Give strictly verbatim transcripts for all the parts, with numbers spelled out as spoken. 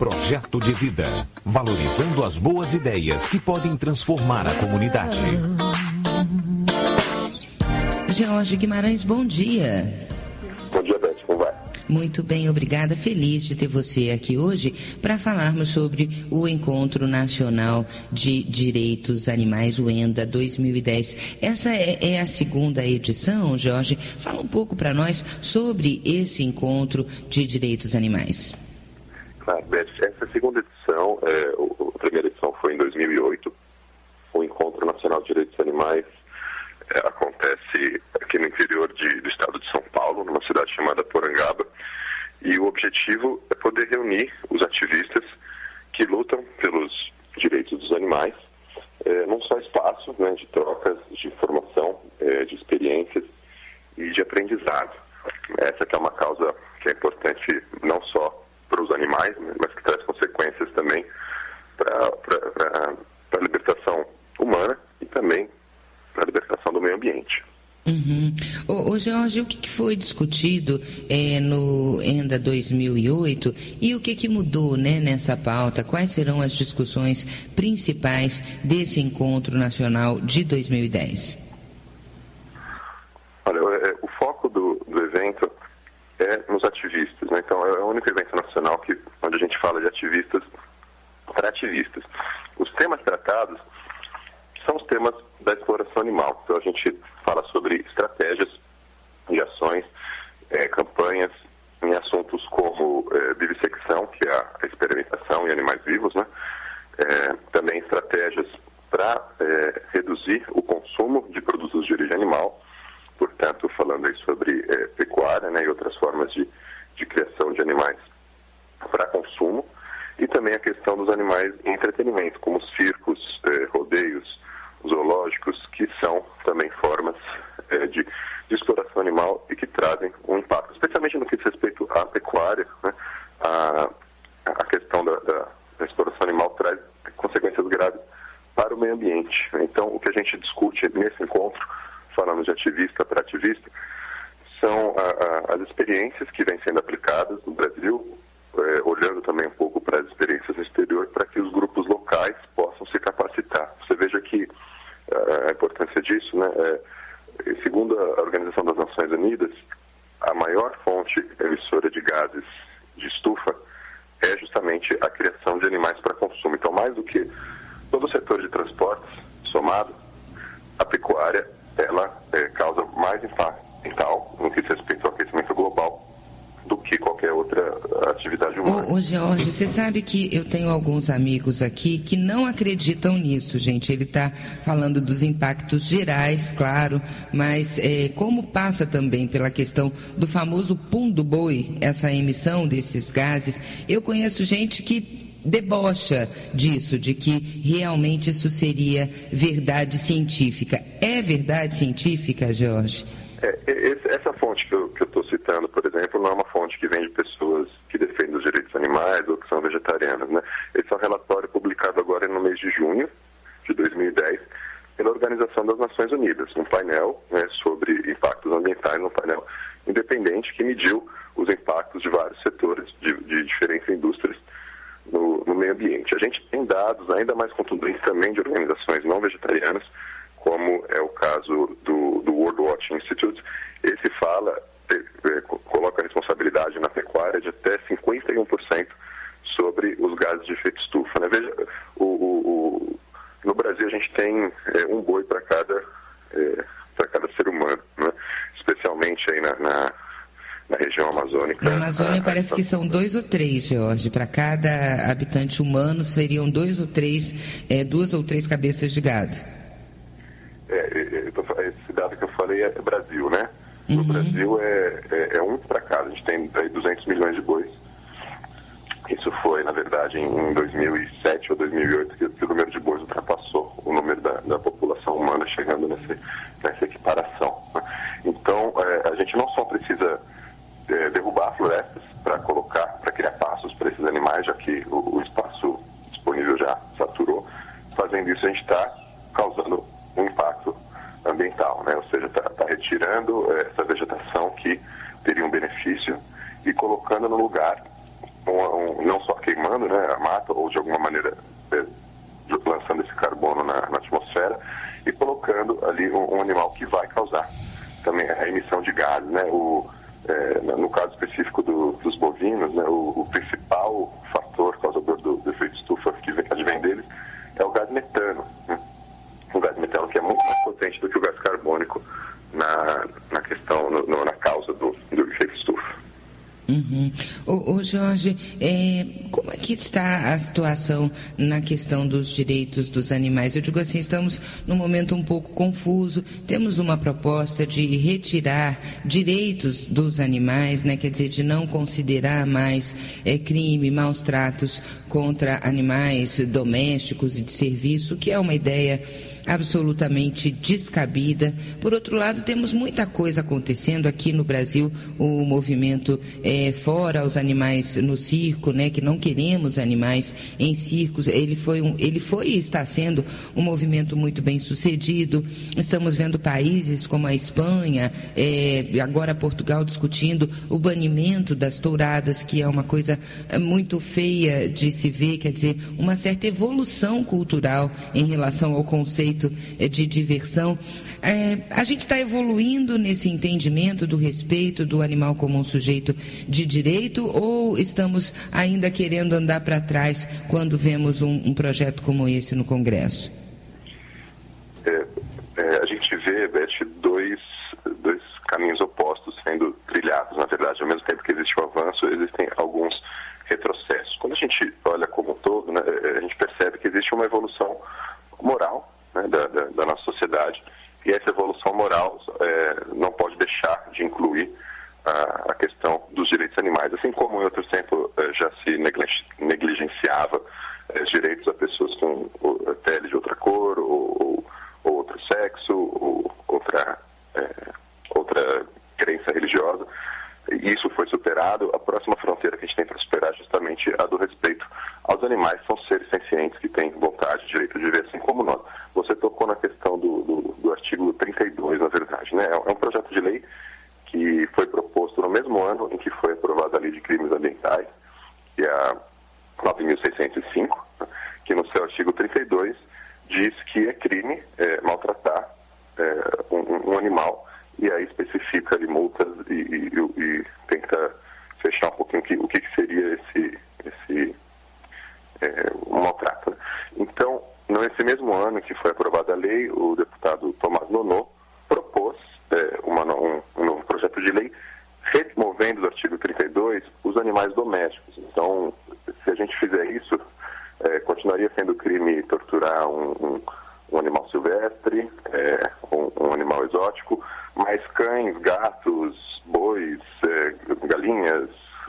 Projeto de vida, valorizando as boas ideias que podem transformar a comunidade. Jorge Guimarães, bom dia. Bom dia, Beth, como vai? Muito bem, obrigada. Feliz de ter você aqui hoje para falarmos sobre o Encontro Nacional de Direitos Animais, o ENDA dois mil e dez. Essa é, é a segunda edição, Jorge. Fala um pouco para nós sobre esse Encontro de Direitos Animais. Claro, Beth, essa segunda edição, é, o, a primeira edição foi em dois mil e oito. O Encontro Nacional de Direitos Animais é, acontece aqui no interior de, do estado de São Paulo, numa cidade chamada Porangaba. E o objetivo é poder reunir os ativistas que lutam pelos direitos dos animais é, num só espaço, né, de trocas de informação, é, de experiências e de aprendizado. Essa que é uma causa que é importante não só para os animais, né, mas que traz consequências também para a libertação humana e também para a libertação do meio ambiente. Uhum. Ô, ô Jorge, o que, que foi discutido é, no ENDA dois mil e oito e o que, que mudou, né, nessa pauta? Quais serão as discussões principais desse encontro nacional de dois mil e dez? Olha, é, o foco do, do evento é nos ativistas, né? Então é o único evento nacional que, onde a gente fala de ativistas para ativistas. Os temas tratados são os temas da exploração animal. Então a gente fala sobre estratégias e ações, é, campanhas em assuntos como é, vivissecção, que é a experimentação em animais vivos, né? É, também estratégias para é, reduzir o consumo de produtos de origem animal, portanto falando aí sobre é, pecuária, né, e outras formas de, de criação de animais para consumo, e também a questão dos animais em entretenimento, como os circos, é, rodeios, zoológicos, que são também formas é, de, de exploração animal e que trazem um impacto, especialmente no que diz respeito à pecuária, né? a, a questão da, da, da exploração animal traz consequências graves para o meio ambiente. Então, o que a gente discute nesse encontro, falando de ativista para ativista, são a, a, as experiências que vêm sendo aplicadas no Brasil, é, olhando também um pouco para as experiências no exterior, para que os grupos locais possam se capacitar. Você veja que a importância disso, né? É, segundo a Organização das Nações Unidas, a maior fonte emissora de gases de estufa é justamente a criação de animais para consumo. Então, mais do que todo o setor de transportes somado, a pecuária, ela é, causa mais impacto ambiental no que diz respeito ao aquecimento global do que qualquer outra atividade humana. Ô, ô Jorge, você sabe que eu tenho alguns amigos aqui que não acreditam nisso, gente. Ele está falando dos impactos gerais, claro, mas é, como passa também pela questão do famoso pum do boi, essa emissão desses gases, eu conheço gente que debocha disso, de que realmente isso seria verdade científica. É verdade científica, Jorge? É, esse, essa fonte que eu estou citando, por exemplo, não é uma fonte que vem de pessoas que defendem os direitos animais ou que são vegetarianas, né? Esse é um relatório publicado agora no mês de junho de dois mil e dez pela Organização das Nações Unidas, um painel, né, sobre impactos ambientais, um painel independente que mediu os impactos de vários setores, de, de diferentes indústrias no, no meio ambiente. A gente tem dados ainda mais contundentes também de organizações não vegetarianas, como é o caso do, do World Watch Institute. Esse fala, é, é, coloca a responsabilidade na pecuária de até cinquenta e um por cento sobre os gases de efeito estufa, né? Veja, o, o, o, no Brasil a gente tem é, um boi para cada, é, para cada ser humano, né? Especialmente aí na, na, na região amazônica. Na Amazônia a, parece a... que são dois ou três, Jorge. Para cada habitante humano seriam dois ou três, é, duas ou três cabeças de gado. É, esse dado que eu falei é Brasil, né? No uhum. Brasil é, é, é um para cada. A gente tem duzentos milhões de bois. Isso foi, na verdade, em dois mil e sete ou dois mil e oito que, que o número de bois ultrapassou o número da, da população humana, chegando nesse, nessa equiparação, né? Então, é, a gente não só precisa é, derrubar florestas para colocar, para criar pastos para esses animais, já que o, o espaço disponível já saturou. Fazendo isso, a gente está causando um impacto ambiental, né? Ou seja, está tá retirando essa vegetação que teria um benefício e colocando no lugar um, um, não só queimando, né, a mata ou de alguma maneira é, lançando esse carbono na, na atmosfera e colocando ali um, um animal que vai causar também a emissão de gases, né? O, é, no caso específico do, dos bovinos, né, o, o principal fator causador do, do efeito estufa que advém deles é o gás metano, né? O gás metano que é muito mais potente do que o gás carbônico na, na questão, no, no, na causa do, do efeito estufa. Uhum. Ô, ô Jorge, é, como é que está a situação na questão dos direitos dos animais? Eu digo assim, estamos num momento um pouco confuso, temos uma proposta de retirar direitos dos animais, né? Quer dizer, de não considerar mais é, crime, maus tratos contra animais domésticos e de serviço, que é uma ideia absolutamente descabida. Por outro lado, temos muita coisa acontecendo aqui no Brasil, o movimento é, fora os animais no circo, né, que não queremos animais em circos. Ele foi, um, ele foi e está sendo um movimento muito bem sucedido. Estamos vendo países como a Espanha, é, agora Portugal, discutindo o banimento das touradas, que é uma coisa muito feia de se ver, quer dizer, uma certa evolução cultural em relação ao conceito de diversão. É, a gente está evoluindo nesse entendimento do respeito do animal como um sujeito de direito, ou estamos ainda querendo andar para trás quando vemos um, um projeto como esse no Congresso? É, é, a gente vê, Beth, dois, dois caminhos opostos sendo trilhados, na verdade. Ao mesmo tempo que existe o avanço, existem alguns retrocessos. Quando a gente olha como um todo, né, a gente percebe que existe uma evolução moral, né, da, da, da nossa sociedade, e essa evolução moral é, não pode deixar de incluir a, a questão dos direitos animais. Assim como em outro tempo é, já se negligenciava é, os direitos a pessoas com ou, pele de outra cor, ou, ou, ou outro sexo, ou outra, é, outra crença religiosa, isso foi superado. A próxima fronteira que a gente tem para superar é justamente a do respeito aos animais, que são seres sencientes que têm vontade, direito de viver assim como nós. Você tocou na questão do, do, do artigo trinta e dois, na verdade, né? É um projeto de lei que foi proposto no mesmo ano em que foi aprovada a Lei de Crimes Ambientais, que é a nove mil seiscentos e cinco, que no seu artigo trinta e dois diz que é crime é, maltratar é, um, um animal, e aí especifica ali multas e, e, e tenta fechar um pouquinho que, o que, que seria esse, esse é, um maltrato, né? Então, nesse mesmo ano que foi aprovada a lei, o deputado Tomás Nonô propôs é, uma, um, um novo projeto de lei removendo do artigo trinta e dois os animais domésticos. Então, se a gente fizer isso, é, continuaria sendo crime torturar um, um, um animal silvestre, é, um, um animal exótico, mas cães, gatos, bois, é, galinhas,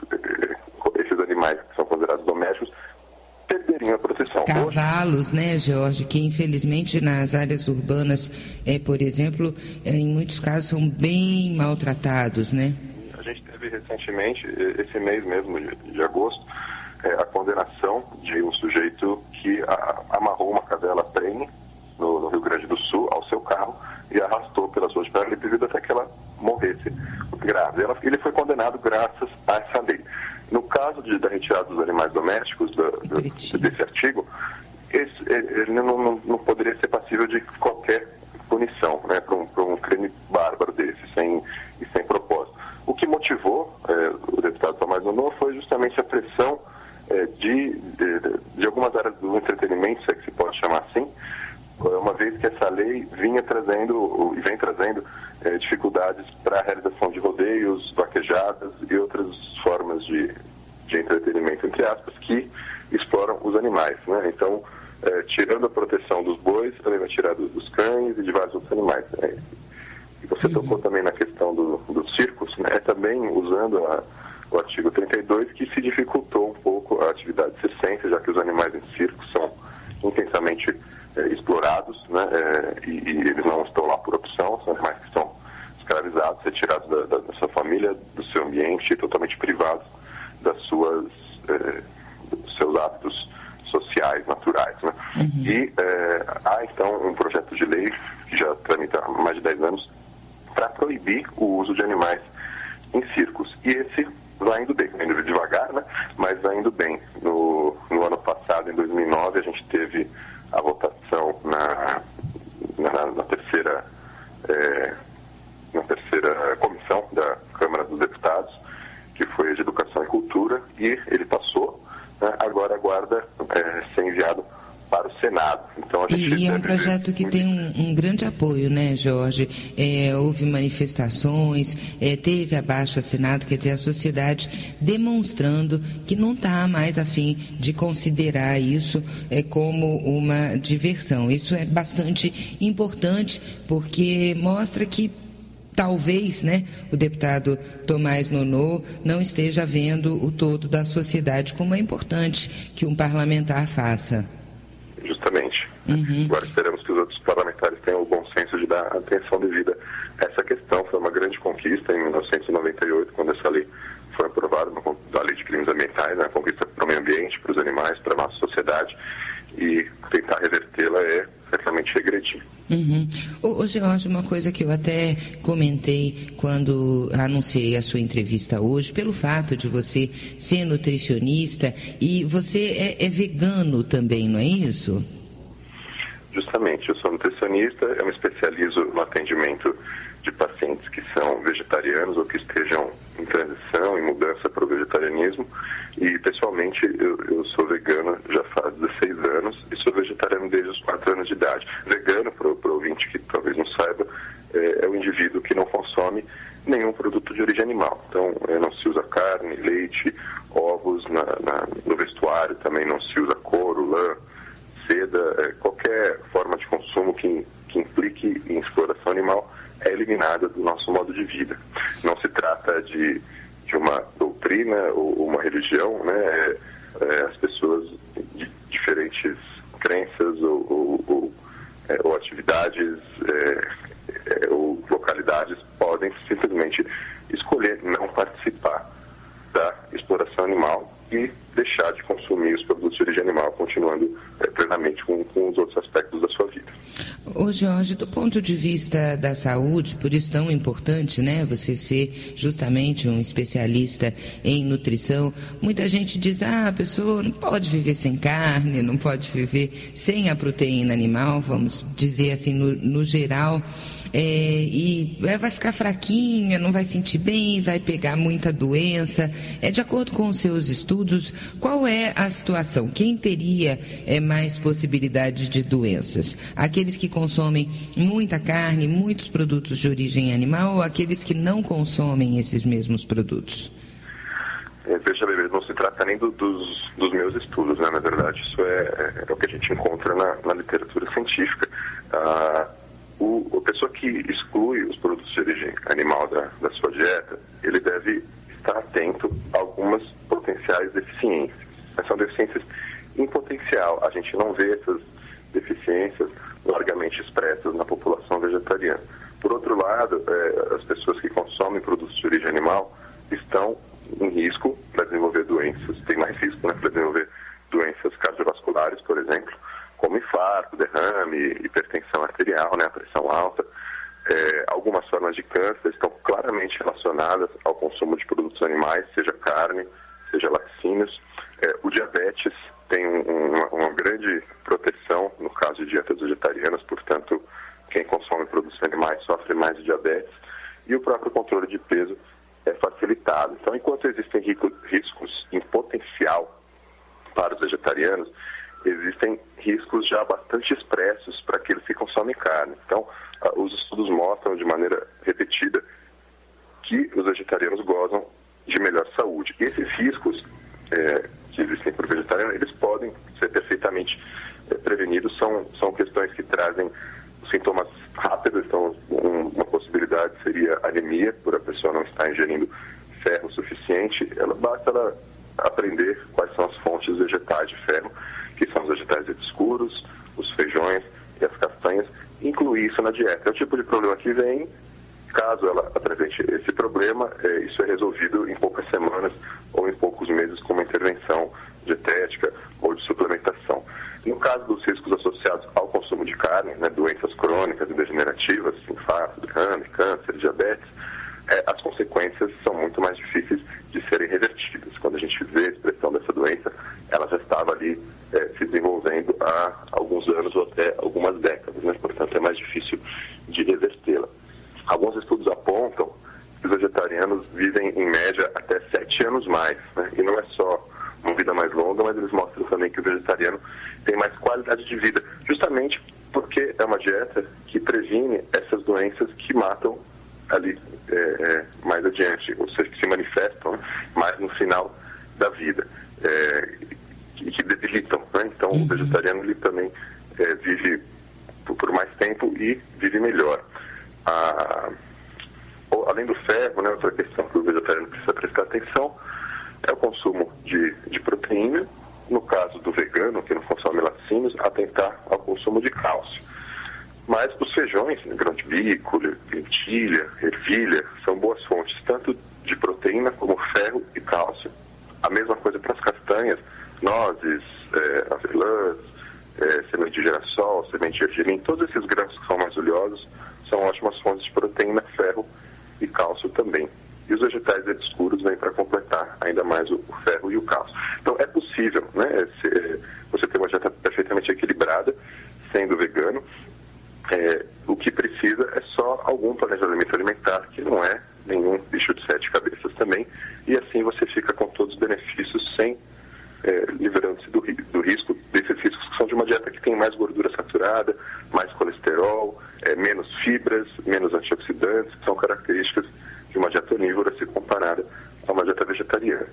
é, esses animais que são considerados domésticos, perderiam a proteção. Cavalos, Hoje, né, Jorge, que infelizmente nas áreas urbanas, é, por exemplo, é, em muitos casos são bem maltratados, né? A gente teve recentemente, esse mês mesmo, de, de agosto, é, a condenação de um sujeito que a, amarrou uma cadela prenhe no, no Rio Grande do Sul ao seu carro e arrastou pelas ruas de Paralelepípedo até que ela morresse grávida. Ela, ele foi condenado graças a essa lei. No caso de, da retirada dos animais domésticos do, do, desse artigo, esse, ele não, não, não poderia ser passível de qualquer punição, né, para um, para um crime bárbaro desse, sem, e sem propósito. O que motivou é, o deputado Tomás Nonô foi justamente a pressão é, de, de, de algumas áreas do entretenimento, se é que se pode chamar assim, uma vez que essa lei vinha trazendo e vem trazendo é, dificuldades para a realização de rodeios, vaquejadas e outras formas de, de entretenimento, entre aspas, que exploram os animais, né? Então, é, tirando a proteção dos bois, também vai tirar dos, dos cães e de vários outros animais, né? E você uhum. tocou também na questão do, dos circos, né? Também usando a, o artigo trinta e dois, que se dificultou um pouco a atividade circense, já que os animais em circo são intensamente É, explorados, né, é, e, e eles não estão lá por opção, são animais que são escravizados, retirados da, da, da sua família, do seu ambiente, totalmente privados das suas, é, dos seus hábitos sociais, naturais, né? Uhum. E é, há então um projeto de lei que já tramita há mais de dez anos para proibir o uso de animais em circos, e esse vai indo bem, indo devagar, né, mas ainda gente teve a votação na, na, na terceira é, na terceira comissão da Câmara dos Deputados, que foi a de Educação e Cultura, e ele passou, né, agora aguarda é, ser enviado para o Senado. Então, a gente e, e é um projeto que tem um, um grande apoio, né, Jorge? É, houve manifestações, é, teve abaixo assinado, quer dizer, a sociedade demonstrando que não está mais a fim de considerar isso é, como uma diversão. Isso é bastante importante, porque mostra que talvez, né, o deputado Tomás Nonô não esteja vendo o todo da sociedade, como é importante que um parlamentar faça. Justamente. Uhum. Agora esperamos que os outros parlamentares tenham o bom senso de dar atenção devida a essa questão. Foi uma grande conquista em mil novecentos e noventa e oito, quando essa lei foi aprovada, a Lei de Crimes Ambientais, né, a conquista para o meio ambiente, para os animais, para a nossa sociedade, e tentar revertê-la é certamente regredir. Uhum. Ô, ô Jorge, uma coisa que eu até comentei quando anunciei a sua entrevista hoje, pelo fato de você ser nutricionista e você é, é vegano também, não é isso? Justamente, eu sou nutricionista, eu me especializo no atendimento de pacientes que são vegetarianos ou que estejam em transição, em mudança para o vegetarianismo, e pessoalmente eu, eu sou vegano já faz dezesseis anos e sou vegetariano desde os quatro anos de idade. Vegano, para o ouvinte que talvez não saiba, é, é o indivíduo que não consome nenhum produto de origem animal. Então, é, não se usa carne, leite, ovos, na, na, no vestuário também não se usa couro, lã, seda, é, qualquer forma de consumo que, que implique em exploração animal é eliminada do nosso modo de vida. Não se trata de, de uma doutrina ou uma religião, né? É, é, as pessoas de diferentes crenças ou, ou, ou, é, ou atividades é, é, ou localidades podem simplesmente escolher não participar da exploração animal e deixar de consumir os produtos de origem animal, continuando é, plenamente com, com os outros aspectos da sua vida. Ô Jorge, do ponto de vista da saúde, por isso tão importante, né, você ser justamente um especialista em nutrição, muita gente diz, ah, a pessoa não pode viver sem carne, não pode viver sem a proteína animal, vamos dizer assim, no, no geral, é, e vai ficar fraquinha, não vai sentir bem, vai pegar muita doença. É, de acordo com os seus estudos, qual é a situação? Quem teria é, mais possibilidades de doenças? Aqueles que consomem muita carne, muitos produtos de origem animal, ou aqueles que não consomem esses mesmos produtos? É, veja bem, não se trata nem do, dos, dos meus estudos, né? Na verdade, isso é, é o que a gente encontra na, na literatura científica. Ah, o, a pessoa que exclui os produtos de origem animal da, da sua dieta, ele deve estar atento a algumas potenciais deficiências. Mas são deficiências em potencial. A gente não vê essas deficiências largamente expressas na população vegetariana. Por outro lado, é, as pessoas que consomem produtos de origem animal estão em risco para desenvolver doenças, tem mais risco, né, para desenvolver doenças cardiovasculares, por exemplo, como infarto, derrame, hipertensão arterial, né, a pressão alta. É, algumas formas de câncer estão claramente relacionadas ao consumo de produtos animais, seja carne, seja laticínios. É, o diabetes tem um, uma, uma grande proteção no caso de dietas vegetarianas, portanto, quem consome produtos animais sofre mais de diabetes, e o próprio controle de peso é facilitado. Então, enquanto existem riscos em potencial para os vegetarianos, existem riscos já bastante expressos para aqueles que consomem carne. Então, os estudos mostram de maneira repetida que os vegetarianos gozam de melhor saúde. E esses riscos é, que existem para o vegetariano, eles podem ser perfeitamente é, prevenidos. São, são questões que trazem sintomas rápidos. Então, um, uma possibilidade seria anemia, por a pessoa não estar ingerindo ferro suficiente. Ela, basta ela aprender quais são as fontes vegetais de ferro, que são os vegetais escuros, os feijões e as castanhas, incluir isso na dieta. É o tipo de problema que vem. Caso ela apresente esse problema, é, isso é resolvido em poucas semanas ou em poucos meses com uma intervenção dietética ou de suplementação. No caso dos riscos associados ao consumo de carne, né, doenças crônicas e degenerativas, infarto, derrame, câncer, diabetes, é, as consequências são muito mais difíceis de serem revertidas. Quando a gente vê a expressão dessa doença, ela já estava ali é, se desenvolvendo há, mais, né? E não é só uma vida mais longa, mas eles mostram também que o vegetariano tem mais qualidade de vida, justamente porque é uma dieta que previne essas doenças que matam ali é, é, mais adiante, ou seja, que se manifestam, né, mais no final da vida, é, e que debilitam, né? Então uhum. o vegetariano ele também é, vive por, por mais tempo e vive melhor. Ah, além do ferro, né, outra questão que o vegetariano precisa prestar atenção é o consumo de, de proteína. No caso do vegano, que não consome laticínios, atentar ao consumo de cálcio. Mas os feijões, grão de bico, lentilha, ervilha, são boas fontes tanto de proteína como ferro e cálcio. A mesma coisa para as castanhas, nozes, é, avelãs, é, semente de girassol, semente de gergelim, todos esses grãos que são mais oleosos são ótimas fontes de proteína, ferro e cálcio também. E os vegetais verdes escuros vêm para completar ainda mais o, o ferro e o cálcio. Então é possível, né, se, você ter uma dieta perfeitamente equilibrada, sendo vegano. É, o que precisa é só algum planejamento alimentar, que não é nenhum bicho de sete cabeças também, e assim você fica com todos os benefícios sem é, livrando-se do, do risco desses riscos que são de uma dieta que tem mais gordura saturada, mais colesterol, é, menos fibras, menos antioxidantes, que são características de uma dieta onívora se comparada a uma dieta vegetariana.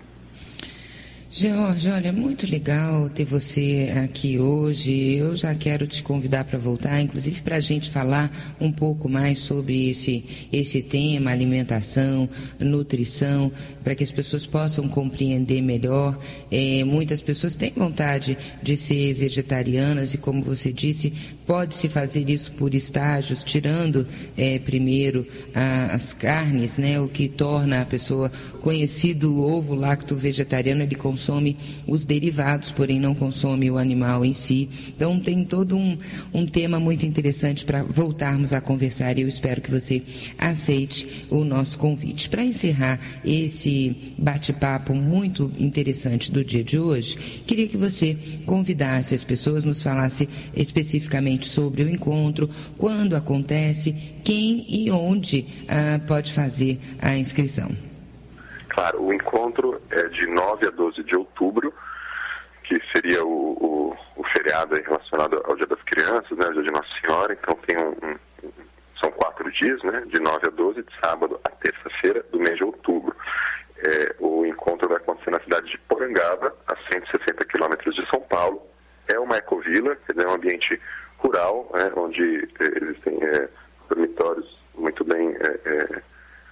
George, olha, muito legal ter você aqui hoje. Eu já quero te convidar para voltar, inclusive para a gente falar um pouco mais sobre esse, esse tema, alimentação, nutrição, para que as pessoas possam compreender melhor. É, muitas pessoas têm vontade de ser vegetarianas e, como você disse, pode-se fazer isso por estágios, tirando é, primeiro a, as carnes, né, o que torna a pessoa conhecido o ovo lacto vegetariano. Ele consome os derivados, porém não consome o animal em si. Então tem todo um, um tema muito interessante para voltarmos a conversar, e eu espero que você aceite o nosso convite. Para encerrar esse bate-papo muito interessante do dia de hoje, queria que você convidasse as pessoas, nos falasse especificamente sobre o encontro, quando acontece, quem e onde ah, pode fazer a inscrição. Claro, o encontro é de nove a doze de outubro, que seria o, o, o feriado relacionado ao Dia das Crianças, né, o Dia de Nossa Senhora. Então tem um, um, são quatro dias, né, de nove a doze, de sábado a terça-feira do mês de outubro. É, o encontro vai acontecer na cidade de Porangaba, a cento e sessenta quilômetros de São Paulo. É uma ecovila, quer dizer, é um ambiente rural, né, onde é, existem é, dormitórios muito bem é, é,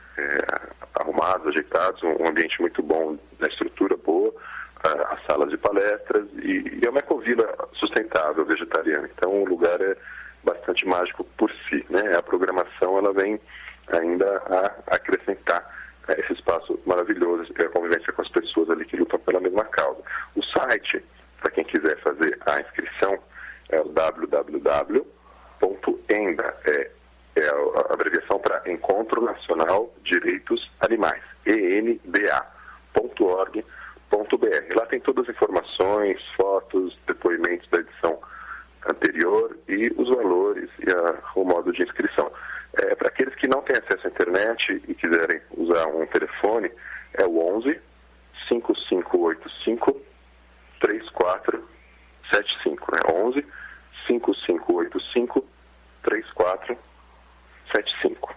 é, arrumados, ajeitados, um ambiente muito bom, da estrutura boa, as salas de palestras, e, e é uma ecovila sustentável, vegetariana. Então o lugar é bastante mágico por si, né? A programação ela vem ainda a acrescentar é, esse espaço maravilhoso, a convivência com as pessoas ali que lutam pela mesma causa. O site, para quem quiser fazer a inscrição, é o w w w ponto enda, é, é a abreviação para Encontro Nacional Direitos Animais, E N D A ponto org ponto b r. Lá tem todas as informações, fotos, depoimentos da edição anterior e os valores e a, o modo de inscrição. É, para aqueles que não têm acesso à internet e quiserem usar um telefone, é o onze, cinco cinco oito cinco, três quatro sete cinco, né? onze, cinco cinco oito cinco, três quatro sete cinco.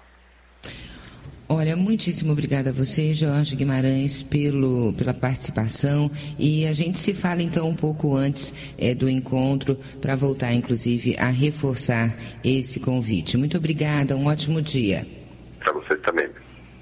Olha, muitíssimo obrigada a você, Jorge Guimarães, pelo, pela participação, e a gente se fala então um pouco antes é, do encontro, para voltar inclusive a reforçar esse convite. Muito obrigada, um ótimo dia. Para vocês também.